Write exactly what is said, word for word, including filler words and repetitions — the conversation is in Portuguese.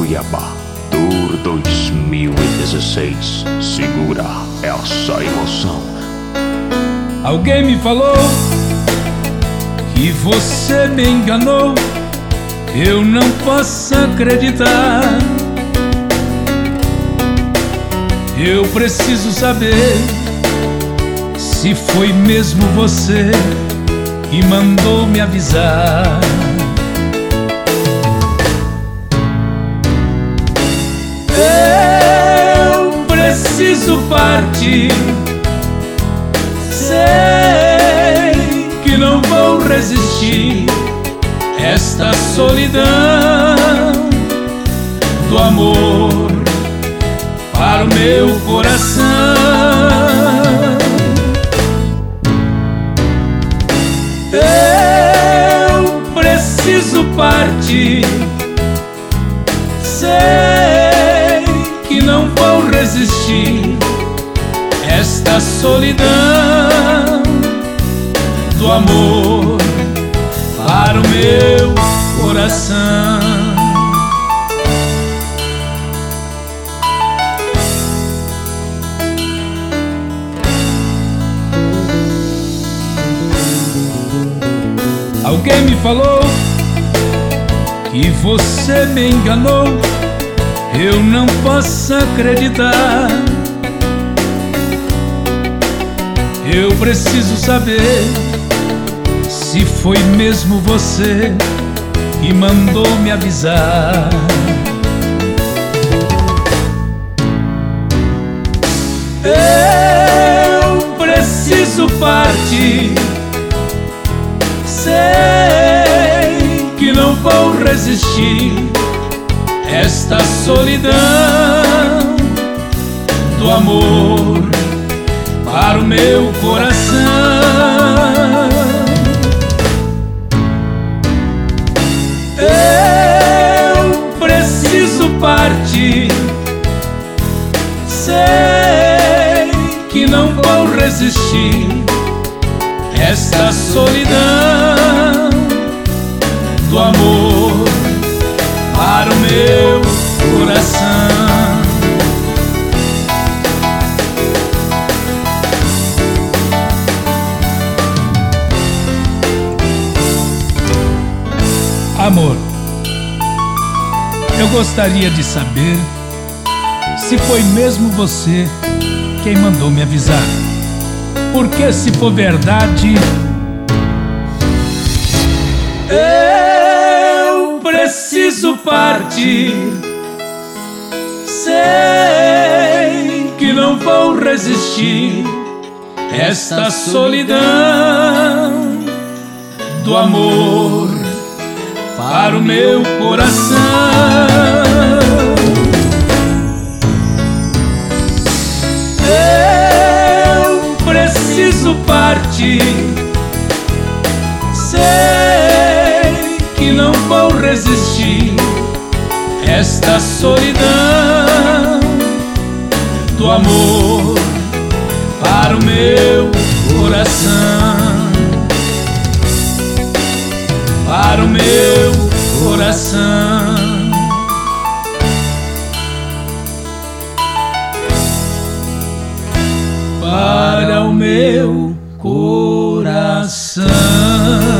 Cuiabá Tour dois mil e dezesseis. Segura essa emoção. Alguém me falou que você me enganou. Eu não posso acreditar. Eu preciso saber se foi mesmo você que mandou me avisar. Eu preciso partir. Sei que não vou resistir esta solidão do amor para o meu coração. Eu preciso partir. Sei que não vou resistir esta solidão do amor para o meu coração. Alguém me falou que você me enganou. Eu não posso acreditar. Eu preciso saber se foi mesmo você que mandou me avisar. Eu preciso partir. Sei que não vou resistir esta solidão do amor para o meu coração. Eu preciso partir. Sei que não vou resistir esta solidão do amor para o meu coração. Amor, eu gostaria de saber se foi mesmo você quem mandou me avisar. Porque se for verdade, eu preciso partir. Sei que não vou resistir esta solidão do amor para o meu coração. Eu preciso partir. Sei que não vou resistir esta solidão do amor para o meu coração. Para o meu coração. Para o meu coração.